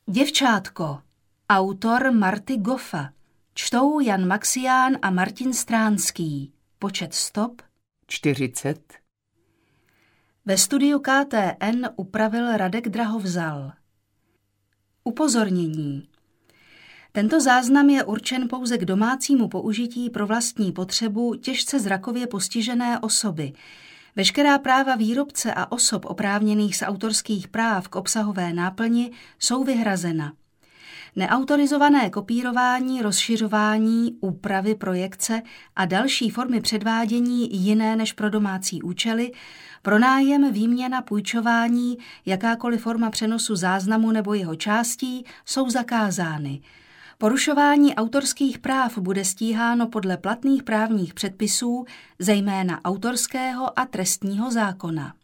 Děvčátko. Autor Marty Goffa. Čtou Jan Maxián a Martin Stránský. Počet stop 40. Ve studiu KTN upravil Radek Drahovzal. Upozornění. Tento záznam je určen pouze k domácímu použití pro vlastní potřebu těžce zrakově postižené osoby. Veškerá práva výrobce a osob oprávněných z autorských práv k obsahové náplni jsou vyhrazena. Neautorizované kopírování, rozšiřování, úpravy, projekce a další formy předvádění jiné než pro domácí účely, pronájem, výměna, půjčování, jakákoliv forma přenosu záznamu nebo jeho částí jsou zakázány. Porušování autorských práv bude stíháno podle platných právních předpisů, zejména autorského a trestního zákona.